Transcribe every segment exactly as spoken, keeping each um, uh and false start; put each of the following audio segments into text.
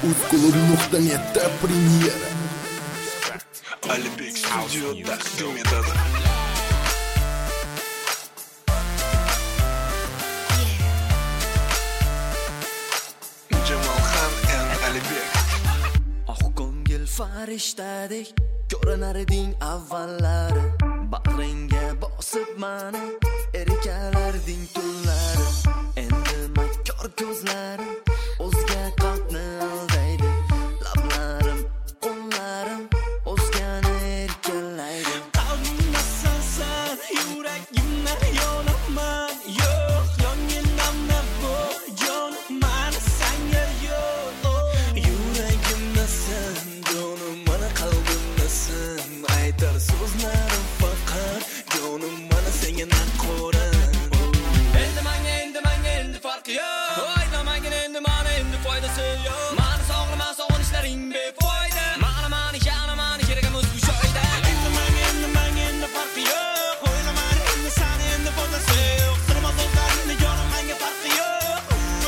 Uzklub nuqta netda premyera. Alibek Studio taqdim etadi. Jamolxon and Alibek. Oh ko'ngil farishtadek ko'rinarding avvallari, bag'ringga bosib mani erkalarding tunlari. Endi makkor ko'zlarim o'zga qalbni aldaydi, lablarim, qo'llarim o'zgani erkalaydi. Qalbimda sen, yuragimda yonaman, yo'q yonginamda bu jonim mani senga yo'q. Yuragimda sen, jonim mani qalbimda sen, aytar so'zlarim faqat jonim mani senga naqoran. Endi menga endi menga endi farqi yo'q. O'ylamagin endi mani endi foydasi yo'q. Mani sog'lama sog'inishlaring befoyda. Mani mani yana mani keragimiz bu joyda. Endi menga endi menga endi farqi yo'q. O'ylamagin endi sani endi foydasi yo'q. Sirma so'zlaringni jonim menga farqi yo'q.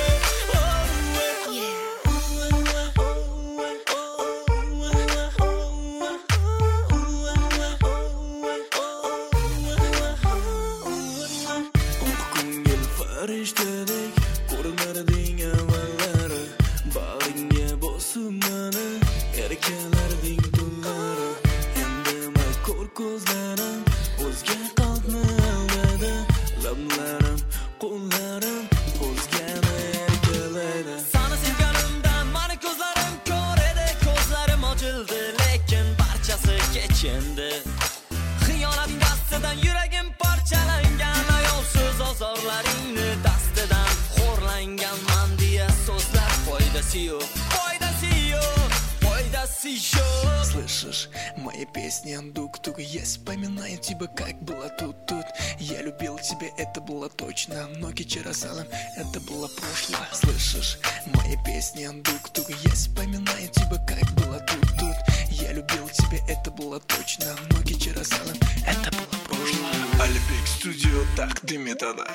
Ko'ngil farishtadek ko'rinarding avvallari, bag'ringga bosib mani erkalarding tunlari. Endi makkor ko'zlarim o'zga qalbni aldaydi, lablarim, qo'llarim o'zgani erkalaydi. Sani sevganimdan mani ko'zlarim ko'r edi, ko'zlarim ochildi, lekin barchasi kechindi. Xiyonating dastidan yuragim parchalangan, ayovsiz ozorlaringni dastidan xo'rlanganman deya so'zlar foydasi yo'q, foydasi yo'q, foydasi yo'q. Слышишь, мои песни дук-тук, я вспоминаю тебя, как было тут-тут. Я любил тебя, это было точно, ноги чарасалом, это было прошлое. Слышишь, мои песни дук-тук, я вспоминаю тебя, как было тут-тут. Я любил тебя, это было точно, ноги чарасалом, это было прошлое. Alibek Studio taqdim etadi.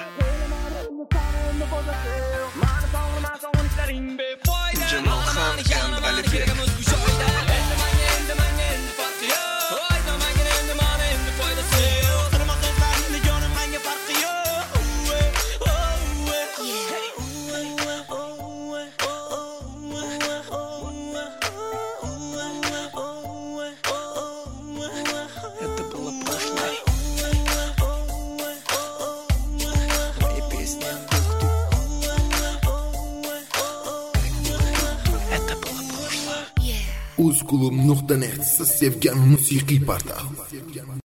Jamolxon and Alibek. Это было прошлое. Мои песни это было прошлое. Uzklub nuqta net siz sevgan musiqiy portal.